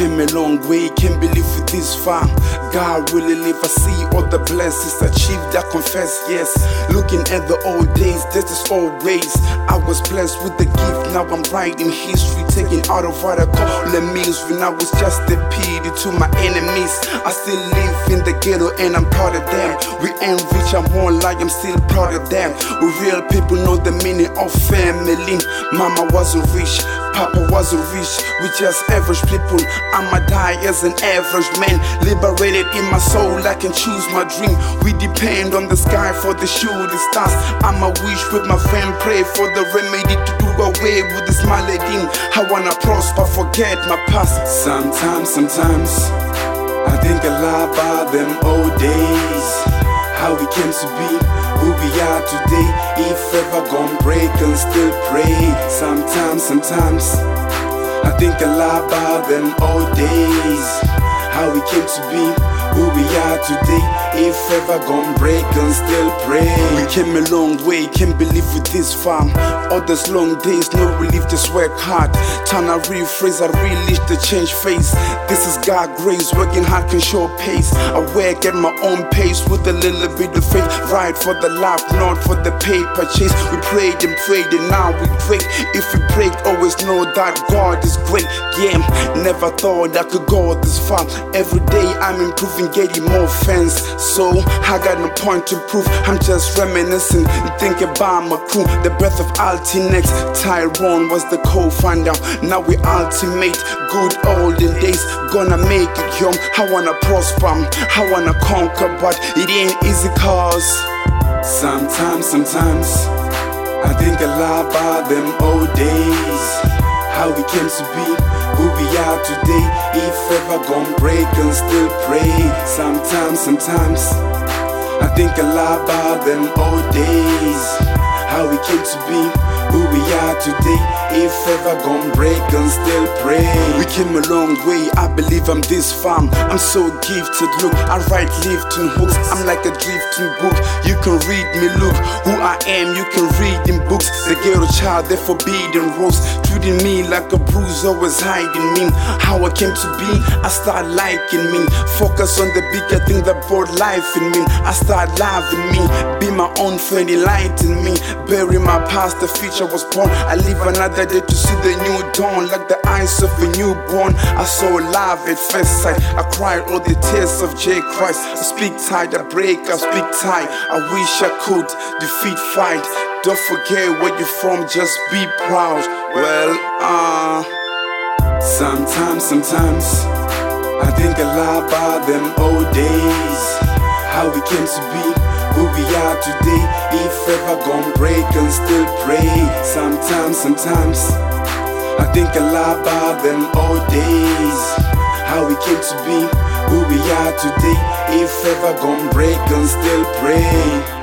came a long way, can't believe it this far. God really live, I see all the blessings achieved, I confess, yes. Looking at the old days, this is old ways. I was blessed with the gift, now I'm writing history, taking out of what I call the meals. When I was just a pity to my enemies, I still live in the ghetto and I'm proud of them. We ain't rich, I'm more like I'm still proud of them. We real people know the meaning of family. Mama wasn't rich, Papa wasn't rich, we just average people. I'ma die as an average man, liberated in my soul, I can choose my dream. We depend on the sky for the shooting stars. I'ma wish with my friend, pray for the remedy to do away with this malady. I wanna prosper, forget my past. Sometimes I think a lot about them old days, how we came to be, who we are today. If ever gon' break and still pray. Sometimes I think a lot about them old days, how we came to be, who we are today. If ever gon' break and still pray. We came a long way, can't believe it this far. All those long days, no relief, just work hard. Time I rephrase, I relish the change phase. This is God grace, working hard can show pace. I work at my own pace with a little bit of faith. Ride for the life, not for the paper chase. We prayed and now we break. If we break, always know that God is great. Yeah, never thought I could go this far. Every day I'm improving, getting more fans. So I got no point to prove, I'm just reminiscing and thinking about my crew. The birth of Altinex, Tyrone was the co-founder. Now we ultimate, good olden days, gonna make it young. I wanna prosper, I wanna conquer, but it ain't easy cause sometimes I think a lot about them old days, how we came to be, who we are today. If ever gon' break and still pray. Sometimes I think a lot about them old days, how we came to be, who we are today. If ever gon' break and still pray. We came a long way, I believe I'm this far. I'm so gifted, look, I write lifting hooks. I'm like a drifting book, you can read me, look who I am, you can read in books. The ghetto child, the forbidden rose, treating me like a bruise, always hiding me. How I came to be, I start liking me. Focus on the bigger thing that brought life in me. I start loving me, be my own friend, enlighten me. Bury my past, the future was born. I live another day to see the new dawn, like the eyes of a newborn. I saw love at first sight, I cried all the tears of J. Christ. I speak tight, I break, I speak tight. I wish I could defeat fight. Don't forget where you're from, just be proud. Well, sometimes I think a lot about them old days, how we came to be, who we are today. If ever gon' break and still pray. Sometimes I think a lot about them old days, how we came to be, who we are today. If ever gon' break and still pray.